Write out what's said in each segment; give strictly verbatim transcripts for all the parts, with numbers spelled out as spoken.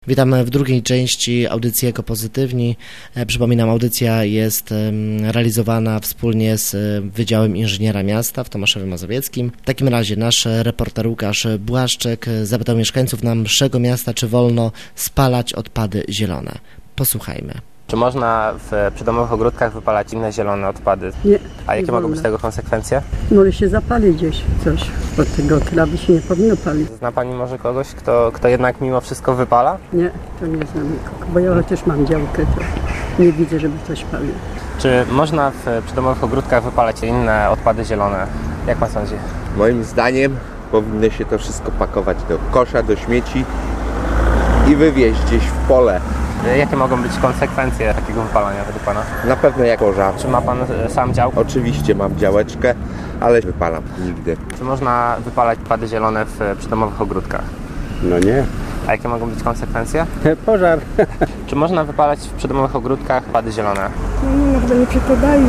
Witamy w drugiej części audycji Ekopozytywni. Przypominam, audycja jest realizowana wspólnie z Wydziałem Inżyniera Miasta w Tomaszowie Mazowieckim. W takim razie nasz reporter Łukasz Błaszczyk zapytał mieszkańców naszego miasta, czy wolno spalać odpady zielone. Posłuchajmy. Czy można w przydomowych ogródkach wypalać inne zielone odpady? Nie. A jakie nie mogą wolno. być tego konsekwencje? Może się zapali gdzieś coś, bo tego trawy się nie powinno palić. Zna Pani może kogoś, kto, kto jednak mimo wszystko wypala? Nie, to nie znam nikogo, bo ja chociaż mam działkę, to nie widzę, żeby coś palił. Czy można w przydomowych ogródkach wypalać inne odpady zielone? Jak Pan sądzi? Moim zdaniem powinno się to wszystko pakować do kosza, do śmieci i wywieźć gdzieś w pole. Jakie mogą być konsekwencje takiego wypalania według Pana? Na pewno jak pożar. Czy ma Pan sam działkę? Oczywiście mam działeczkę, ale wypalam nigdy. Czy można wypalać odpady zielone w przydomowych ogródkach? No nie. A jakie mogą być konsekwencje? Pożar. Czy można wypalać w przydomowych ogródkach odpady zielone? No, no chyba nie przekładajmy.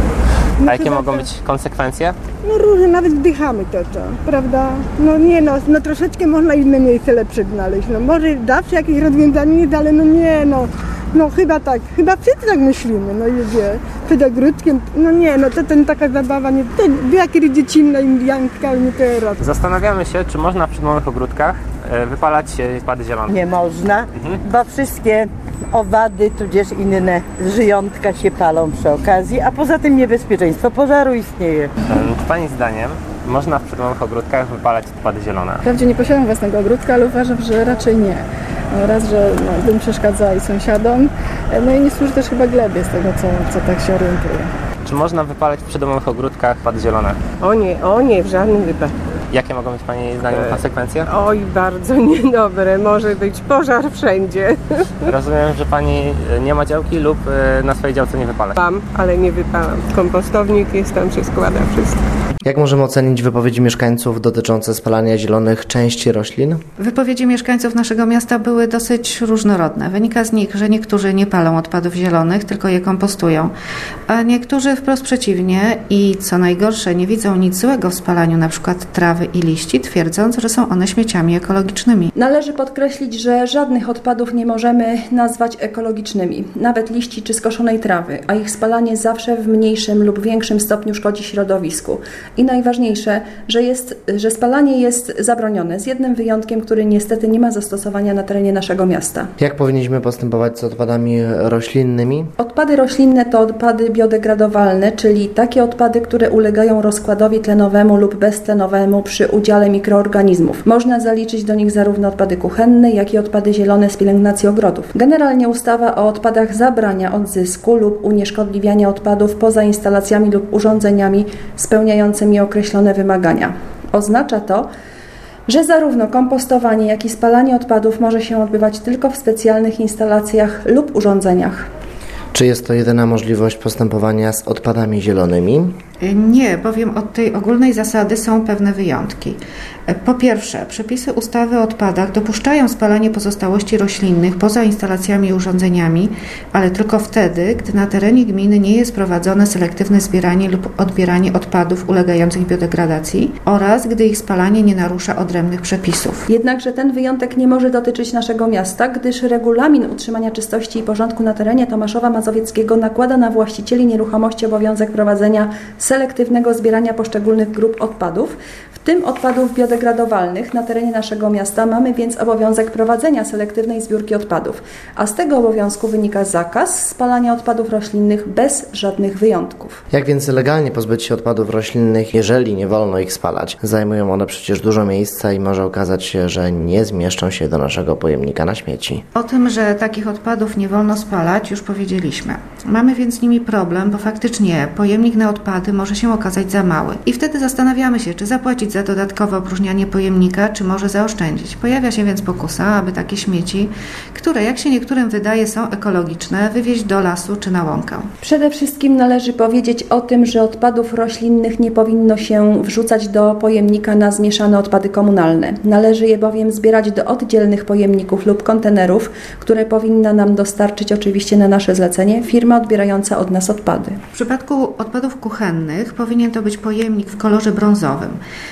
No. A jakie mogą być konsekwencje? No różne, nawet wdychamy to, to, prawda? No nie no, no troszeczkę można inne miejsce lepsze znaleźć. No może zawsze jakieś rozwiązanie jest, ale no nie no. No chyba tak, chyba wszyscy tak myślimy, no jedzie przed ogródkiem, no nie, no to ten taka zabawa, nie, to była kiedyś dziecinna, indianka, ale nie teraz. Zastanawiamy się, czy można w przydomowych ogródkach wypalać odpady zielone. Nie można, Mhm. bo wszystkie owady, tudzież inne żyjątka się palą przy okazji, a poza tym niebezpieczeństwo pożaru istnieje. Czy Pani zdaniem można w przydomowych ogródkach wypalać odpady zielone? Wprawdzie nie posiadam własnego ogródka, ale uważam, że raczej nie. No raz, że no, dym przeszkadza i sąsiadom, no i nie służy też chyba glebie z tego, co, co tak się orientuje. Czy można wypalać w przydomowych ogródkach odpady zielone? O nie, o nie, w żadnym wypadku. Jakie mogą być Pani zdaniem konsekwencje? Oj, bardzo niedobre, może być pożar wszędzie. Rozumiem, że Pani nie ma działki lub na swojej działce nie wypala. Mam, ale nie wypalam. Kompostownik jest, tam się składa wszystko. Jak możemy ocenić wypowiedzi mieszkańców dotyczące spalania zielonych części roślin? Wypowiedzi mieszkańców naszego miasta były dosyć różnorodne. Wynika z nich, że niektórzy nie palą odpadów zielonych, tylko je kompostują, a niektórzy wprost przeciwnie i co najgorsze, nie widzą nic złego w spalaniu np. trawy i liści, twierdząc, że są one śmieciami ekologicznymi. Należy podkreślić, że żadnych odpadów nie możemy nazwać ekologicznymi, nawet liści czy skoszonej trawy, a ich spalanie zawsze w mniejszym lub większym stopniu szkodzi środowisku. I najważniejsze, że, jest, że spalanie jest zabronione, z jednym wyjątkiem, który niestety nie ma zastosowania na terenie naszego miasta. Jak powinniśmy postępować z odpadami roślinnymi? Odpady roślinne to odpady biodegradowalne, czyli takie odpady, które ulegają rozkładowi tlenowemu lub beztlenowemu przy udziale mikroorganizmów. Można zaliczyć do nich zarówno odpady kuchenne, jak i odpady zielone z pielęgnacji ogrodów. Generalnie ustawa o odpadach zabrania odzysku lub unieszkodliwiania odpadów poza instalacjami lub urządzeniami spełniającymi określone wymagania. Oznacza to, że zarówno kompostowanie, jak i spalanie odpadów może się odbywać tylko w specjalnych instalacjach lub urządzeniach. Czy jest to jedyna możliwość postępowania z odpadami zielonymi? Nie, bowiem od tej ogólnej zasady są pewne wyjątki. Po pierwsze, przepisy ustawy o odpadach dopuszczają spalanie pozostałości roślinnych poza instalacjami i urządzeniami, ale tylko wtedy, gdy na terenie gminy nie jest prowadzone selektywne zbieranie lub odbieranie odpadów ulegających biodegradacji oraz gdy ich spalanie nie narusza odrębnych przepisów. Jednakże ten wyjątek nie może dotyczyć naszego miasta, gdyż regulamin utrzymania czystości i porządku na terenie Tomaszowa Mazowieckiego nakłada na właścicieli nieruchomości obowiązek prowadzenia selektywnego zbierania poszczególnych grup odpadów, w tym odpadów biodegradowalnych. Na terenie naszego miasta mamy więc obowiązek prowadzenia selektywnej zbiórki odpadów, a z tego obowiązku wynika zakaz spalania odpadów roślinnych bez żadnych wyjątków. Jak więc legalnie pozbyć się odpadów roślinnych, jeżeli nie wolno ich spalać? Zajmują one przecież dużo miejsca i może okazać się, że nie zmieszczą się do naszego pojemnika na śmieci. O tym, że takich odpadów nie wolno spalać, już powiedzieliśmy. Mamy więc z nimi problem, bo faktycznie pojemnik na odpady może się okazać za mały. I wtedy zastanawiamy się, czy zapłacić za dodatkowe opróżnianie pojemnika, czy może zaoszczędzić. Pojawia się więc pokusa, aby takie śmieci, które jak się niektórym wydaje są ekologiczne, wywieźć do lasu czy na łąkę. Przede wszystkim należy powiedzieć o tym, że odpadów roślinnych nie powinno się wrzucać do pojemnika na zmieszane odpady komunalne. Należy je bowiem zbierać do oddzielnych pojemników lub kontenerów, które powinna nam dostarczyć oczywiście na nasze zlecenie firma odbierająca od nas odpady. W przypadku odpadów kuchennych powinien to być pojemnik w kolorze brązowym.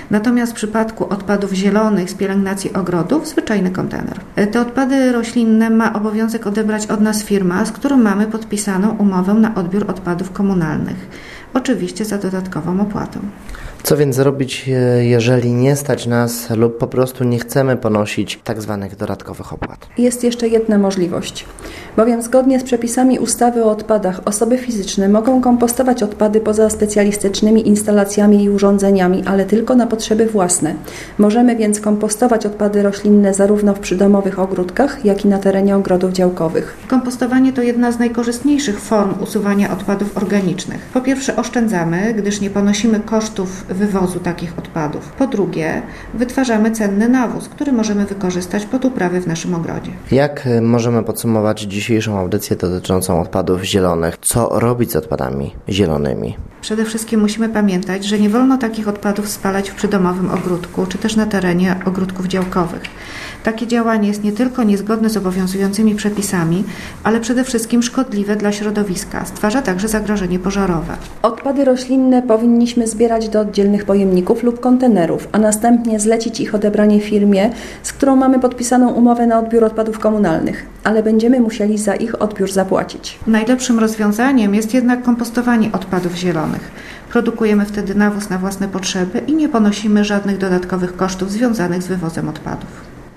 Natomiast w przypadku odpadów zielonych z pielęgnacji ogrodów zwyczajny kontener. Te odpady roślinne ma obowiązek odebrać od nas firma, z którą mamy podpisaną umowę na odbiór odpadów komunalnych. Oczywiście za dodatkową opłatą. Co więc zrobić, jeżeli nie stać nas lub po prostu nie chcemy ponosić tak zwanych dodatkowych opłat? Jest jeszcze jedna możliwość, bowiem zgodnie z przepisami ustawy o odpadach osoby fizyczne mogą kompostować odpady poza specjalistycznymi instalacjami i urządzeniami, ale tylko na potrzeby własne. Możemy więc kompostować odpady roślinne zarówno w przydomowych ogródkach, jak i na terenie ogrodów działkowych. Kompostowanie to jedna z najkorzystniejszych form usuwania odpadów organicznych. Po pierwsze oszczędzamy, gdyż nie ponosimy kosztów wywozu takich odpadów. Po drugie, wytwarzamy cenny nawóz, który możemy wykorzystać pod uprawy w naszym ogrodzie. Jak możemy podsumować dzisiejszą audycję dotyczącą odpadów zielonych? Co robić z odpadami zielonymi? Przede wszystkim musimy pamiętać, że nie wolno takich odpadów spalać w przydomowym ogródku, czy też na terenie ogródków działkowych. Takie działanie jest nie tylko niezgodne z obowiązującymi przepisami, ale przede wszystkim szkodliwe dla środowiska. Stwarza także zagrożenie pożarowe. Odpady roślinne powinniśmy zbierać do oddzielnych pojemników lub kontenerów, a następnie zlecić ich odebranie firmie, z którą mamy podpisaną umowę na odbiór odpadów komunalnych, ale będziemy musieli za ich odbiór zapłacić. Najlepszym rozwiązaniem jest jednak kompostowanie odpadów zielonych. Produkujemy wtedy nawóz na własne potrzeby i nie ponosimy żadnych dodatkowych kosztów związanych z wywozem odpadów.